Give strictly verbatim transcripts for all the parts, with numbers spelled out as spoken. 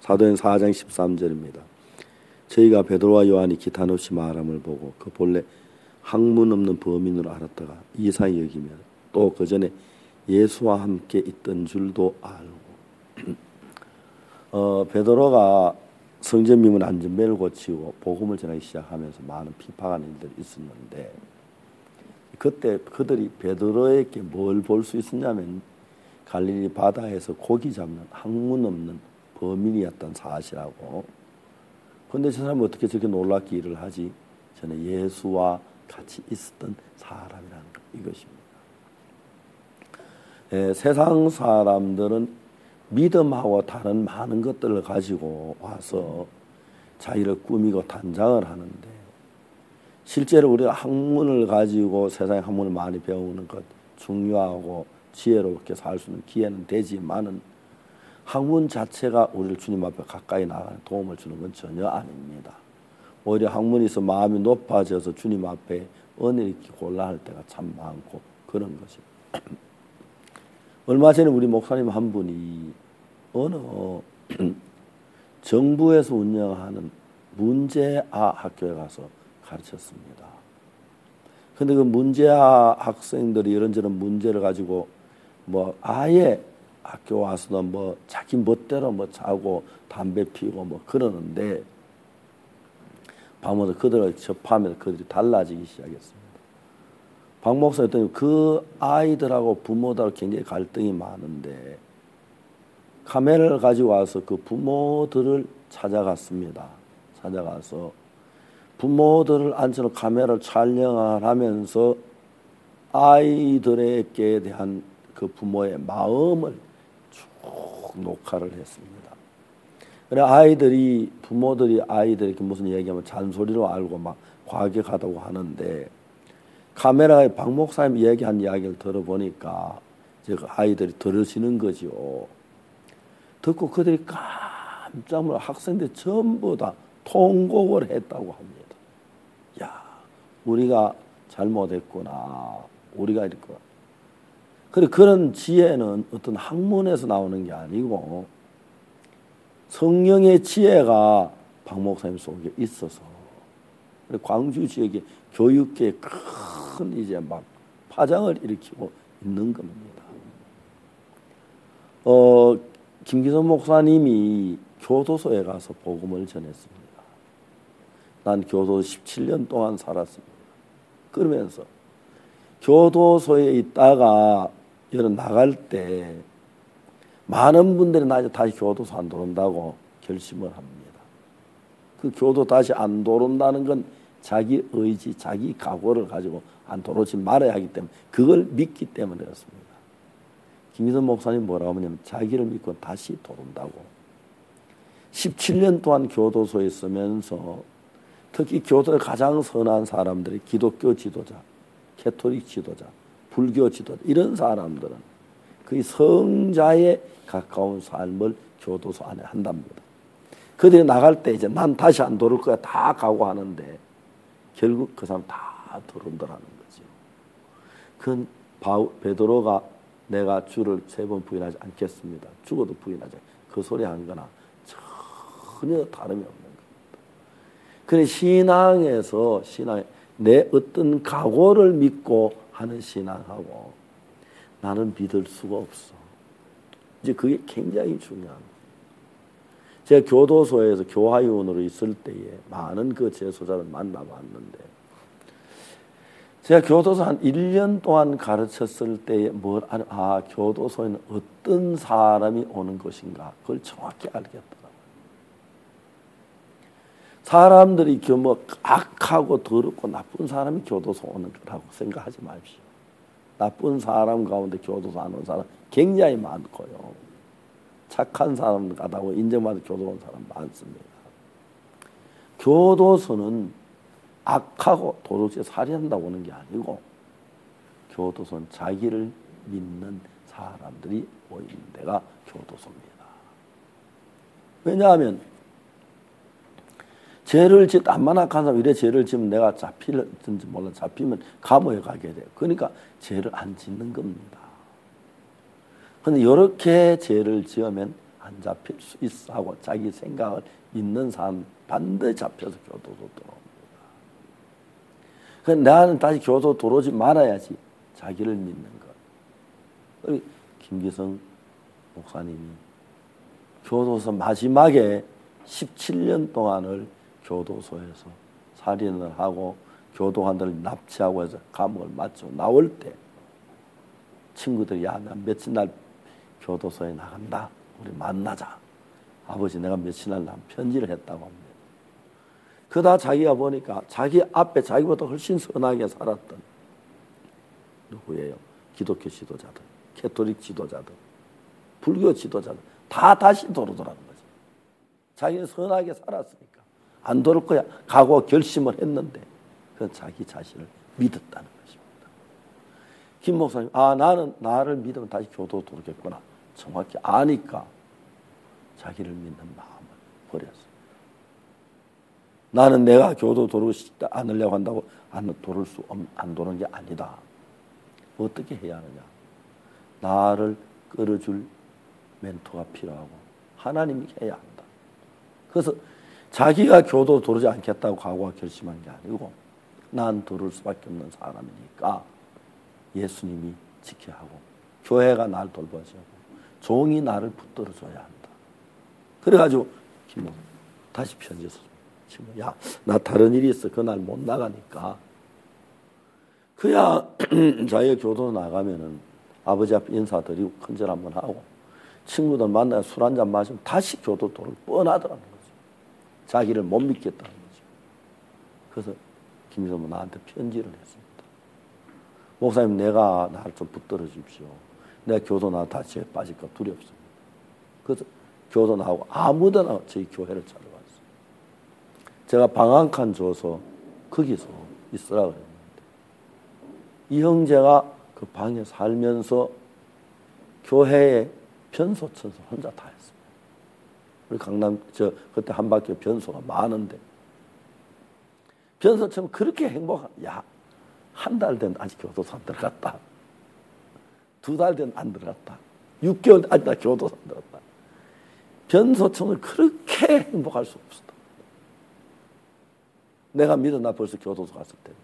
사도행 사 장 십삼 절입니다. 저희가 베드로와 요한이 기탄 없이 말함을 보고 그 본래 학문 없는 범인으로 알았다가 이상히 여기며 또 그 전에 예수와 함께 있던 줄도 알고. 어, 베드로가 성전 미문 안전벨을 고치고 복음을 전하기 시작하면서 많은 비판하는 일들이 있었는데 그때 그들이 베드로에게 뭘 볼 수 있었냐면 갈릴리 바다에서 고기 잡는 학문 없는 범인이었던 사실하고, 그런데 저 사람이 어떻게 저렇게 놀랍게 일을 하지? 저는 예수와 같이 있었던 사람이라는 것, 이것입니다. 예, 세상 사람들은 믿음하고 다른 많은 것들을 가지고 와서 자기를 꾸미고 단장을 하는데, 실제로 우리가 학문을 가지고 세상의 학문을 많이 배우는 것 중요하고 지혜롭게 살 수 있는 기회는 되지만은 학문 자체가 우리를 주님 앞에 가까이 나가는 도움을 주는 건 전혀 아닙니다. 오히려 학문이 있어 마음이 높아져서 주님 앞에 은혜를 잊기 곤란할 때가 참 많고 그런 것입니다. 얼마 전에 우리 목사님 한 분이 어느 정부에서 운영하는 문제아 학교에 가서 가르쳤습니다. 그런데 그 문제아 학생들이 이런저런 문제를 가지고 뭐 아예 학교 와서는 뭐 자기 멋대로 뭐 자고 담배 피우고 뭐 그러는데, 밤마다 그들을 접하면서 그들이 달라지기 시작했습니다. 박 목사님 했더니 그 아이들하고 부모들하고 굉장히 갈등이 많은데 카메라를 가지고 와서 그 부모들을 찾아갔습니다. 찾아가서 부모들을 앉혀놓은 카메라를 촬영을 하면서 아이들에게 대한 그 부모의 마음을 쭉 녹화를 했습니다. 그래 아이들이 부모들이 아이들에게 무슨 얘기하면 잔소리로 알고 막 과격하다고 하는데, 카메라에 박 목사님 얘기한 이야기를 들어보니까 이제 그 아이들이 들으시는 거죠. 듣고 그들이 깜짝 놀라 학생들 전부 다 통곡을 했다고 합니다. 야, 우리가 잘못했구나. 우리가 이렇게. 그래, 그런 지혜는 어떤 학문에서 나오는 게 아니고 성령의 지혜가 박 목사님 속에 있어서 광주 지역의 교육계에 큰 이제 막 파장을 일으키고 있는 겁니다. 어, 김기선 목사님이 교도소에 가서 복음을 전했습니다. 난 교도소 십칠 년 동안 살았습니다. 그러면서 교도소에 있다가 여름 나갈 때 많은 분들이 나 이제 다시 교도소 안 들어온다고 결심을 합니다. 그 교도 다시 안 들어온다는 건 자기 의지, 자기 각오를 가지고 안 들어오지 말아야 하기 때문에 그걸 믿기 때문에 그렇습니다. 김기선 목사님 뭐라고 하냐면 자기를 믿고 다시 들어온다고. 십칠 년 동안 교도소에 있으면서 특히 교도의 가장 선한 사람들이 기독교 지도자, 캐토릭 지도자, 불교 지도자, 이런 사람들은 거의 성자에 가까운 삶을 교도소 안에 한답니다. 그들이 나갈 때 이제 난 다시 안 돌을 거야 다 각오하는데 결국 그 사람 다 들어온다라는 거죠. 그건 바울, 베드로가 내가 주를 세 번 부인하지 않겠습니다. 죽어도 부인하지. 그 소리 한 거나 전혀 다름이 없는 겁니다. 그래 신앙에서 신앙 내 어떤 각오를 믿고 하는 신앙하고 나는 믿을 수가 없어. 이제 그게 굉장히 중요합니다. 제가 교도소에서 교화위원으로 있을 때에 많은 그 재소자를 만나봤는데 제가 교도소 한 일 년 동안 가르쳤을 때에 뭘, 아, 교도소에는 어떤 사람이 오는 것인가 그걸 정확히 알겠더라고요. 사람들이 뭐 악하고 더럽고 나쁜 사람이 교도소 오는 거라고 생각하지 마십시오. 나쁜 사람 가운데 교도소 안 온 사람 굉장히 많고요. 착한 사람 가다고 인정받은 교도소 온 사람 많습니다. 교도소는 악하고 도둑질 살인한다고 오는 게 아니고 교도소는 자기를 믿는 사람들이 모이는 데가 교도소입니다. 왜냐하면 죄를 짓 안만 악한 사람 이래 죄를 지으면 내가 잡힐지 몰라 잡히면 감옥에 가게 돼요. 그러니까 죄를 안 짓는 겁니다. 그런데 이렇게 죄를 지으면 안 잡힐 수 있어 하고 자기 생각을 믿는 사람 반드시 잡혀서 교도소 들어옵니다. 그래서 나는 다시 교도소 들어오지 말아야지 자기를 믿는 것. 김기성 목사님이 교도소 마지막에 십칠 년 동안을 교도소에서 살인을 하고 교도관들을 납치하고 해서 감옥을 마치고 나올 때 친구들이 야, 나 며칠 날 교도소에 나간다. 우리 만나자. 아버지 내가 며칠 날 난 편지를 했다고 합니다. 그러다 자기가 보니까 자기 앞에 자기보다 훨씬 선하게 살았던 누구예요? 기독교 지도자들, 캐토릭 지도자들, 불교 지도자들 다 다시 돌아오더라는 거죠. 자기는 선하게 살았으니까 안 돌을 거야. 각오 결심을 했는데 그건 자기 자신을 믿었다는 것입니다. 김 목사님, 아 나는 나를 믿으면 다시 교도 돌겠구나. 정확히 아니까 자기를 믿는 마음을 버렸어요. 나는 내가 교도 도르고 싶지 않으려고 한다고 안 도를 수, 안 도는 게 아니다. 어떻게 해야 하느냐. 나를 끌어줄 멘토가 필요하고 하나님이 해야 한다. 그래서 자기가 교도 도르지 않겠다고 각오가 결심한 게 아니고 난 도를 수밖에 없는 사람이니까 예수님이 지켜야 하고 교회가 날 돌봐줘야 하고 종이 나를 붙들어줘야 한다. 그래가지고 김 목사님 다시 편지 썼습니다. 야, 나 다른 일이 있어. 그날 못 나가니까. 그야 자기가 교도 나가면은 아버지 앞에 인사드리고 큰절 한번 하고 친구들 만나서 술 한잔 마시면 다시 교도 도를 뻔하더라는 거죠. 자기를 못 믿겠다는 거죠. 그래서 김기성 나한테 편지를 했습니다. 목사님, 내가 나를 좀 붙들어 주십시오. 내가 교도 나가 다시 빠질까 두렵습니다. 그래서 교도 나오고 아무데나 저희 교회를 찾아왔어요. 제가 방 한 칸 줘서 거기서 있으라 그랬는데 이 형제가 그 방에 살면서 교회에 변소 천수 혼자 다 했습니다. 우리 강남 저 그때 한 바퀴 변소가 많은데 변소처럼 그렇게 행복한 야, 한 달 된 아직 교도소 안 들어갔다. 두 달 된 안 들어갔다. 육 개월 된 아직 나 교도소 안 들어갔다. 변소청을 그렇게 행복할 수 없었다. 내가 믿어 나 벌써 교도소 갔을 텐데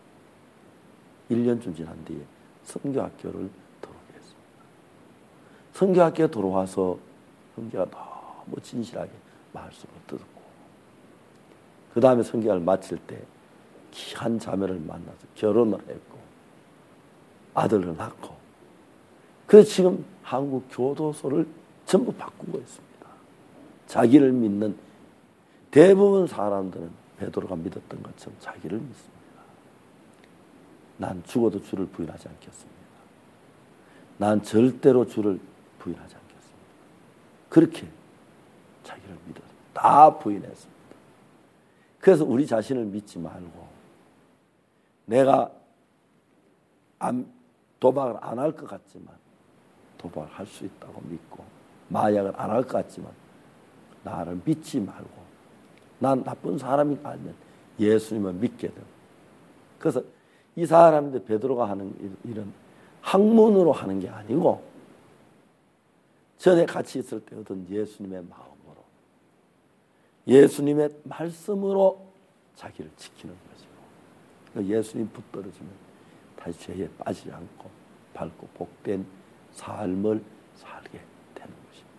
일 년쯤 지난 뒤에 선교학교를 들어오게 했습니다. 선교학교에 들어와서 선교가 너무 진실하게 말씀을 듣고 그 다음에 선교를 마칠 때 귀한 자매를 만나서 결혼을 했고 아들을 낳고 그래서 지금 한국 교도소를 전부 바꾸고 있습니다. 자기를 믿는 대부분 사람들은 베드로가 믿었던 것처럼 자기를 믿습니다. 난 죽어도 주를 부인하지 않겠습니다. 난 절대로 주를 부인하지 않겠습니다. 그렇게 자기를 믿어서 다 부인했습니다. 그래서 우리 자신을 믿지 말고 내가 안, 도박을 안 할 것 같지만 도박을 할 수 있다고 믿고 마약을 안 할 것 같지만 나를 믿지 말고 난 나쁜 사람인 거 알면 예수님을 믿게 돼요. 그래서 이 사람들 베드로가 하는 일은 학문으로 하는 게 아니고 전에 같이 있을 때 얻은 예수님의 마음으로 예수님의 말씀으로 자기를 지키는 거죠. 예수님 붙들어주면 다시 죄에 빠지지 않고 밝고 복된 삶을 살게 되는 것입니다.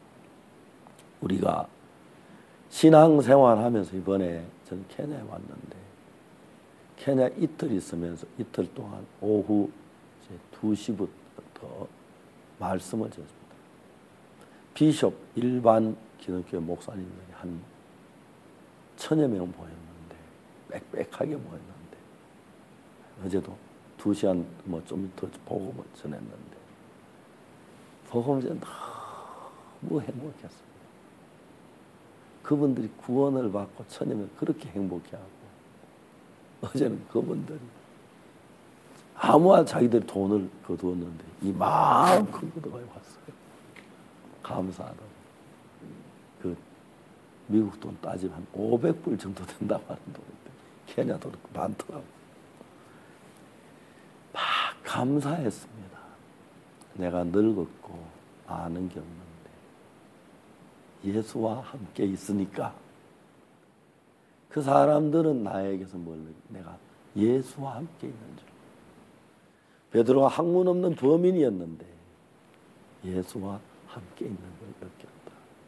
우리가 신앙생활 하면서 이번에 저는 케냐에 왔는데 케냐 이틀 있으면서 이틀 동안 오후 이제 두 시부터 말씀을 드렸습니다. 비숍 일반 기독교 목사님들이 한 천여 명 모였는데 빽빽하게 모였는데 어제도 두 시간 뭐 좀 더 복음을 전했는데 복음 전 너무 행복했어요. 그분들이 구원을 받고 천여 명 그렇게 행복해하고 어제는 그분들이 아무한 자기들이 돈을 거두었는데 이만큼 거두어 왔어요. 감사하다고. 그 미국 돈 따지면 한 오백 불 정도 된다고 하는 돈인데 케냐 돈 많더라고. 막 감사했습니다. 내가 늙었고 아는 게 없는데 예수와 함께 있으니까 그 사람들은 나에게서 뭘 내가 예수와 함께 있는 줄. 베드로가 학문 없는 범인이었는데 예수와 함께 있는 걸 느꼈다.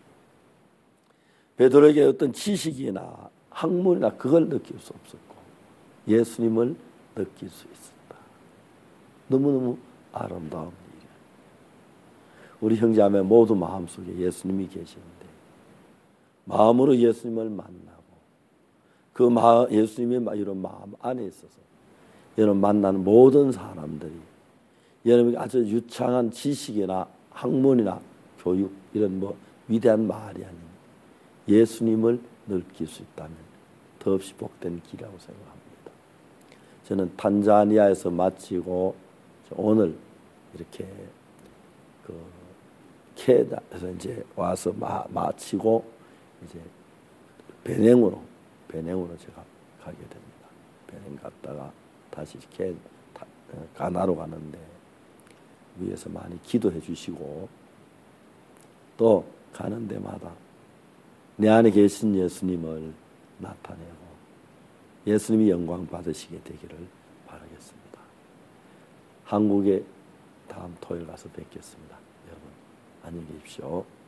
베드로에게 어떤 지식이나 학문이나 그걸 느낄 수 없었고 예수님을 느낄 수 있었다. 너무너무 아름다운 일이야. 우리 형제자매 모두 마음속에 예수님이 계시는데 마음으로 예수님을 만나고 그 마음, 예수님의 이런 마음 안에 있어서 여러분 만나는 모든 사람들이 여러분이 아주 유창한 지식이나 학문이나 교육 이런 뭐 위대한 말이 아닌 예수님을 느낄 수 있다면 더없이 복된 길이라고 생각합니다. 저는 탄자니아에서 마치고 오늘 이렇게 그 케냐에서 이제 와서 마, 마치고 이제 베냉으로 베냉으로 제가 가게 됩니다. 베냉 갔다가 다시 케 가나로 가는데 위에서 많이 기도해 주시고 또 가는 데마다 내 안에 계신 예수님을 나타내고 예수님이 영광 받으시게 되기를 바라겠습니다. 한국에 다음 토요일 가서 뵙겠습니다. 여러분 안녕히 계십시오.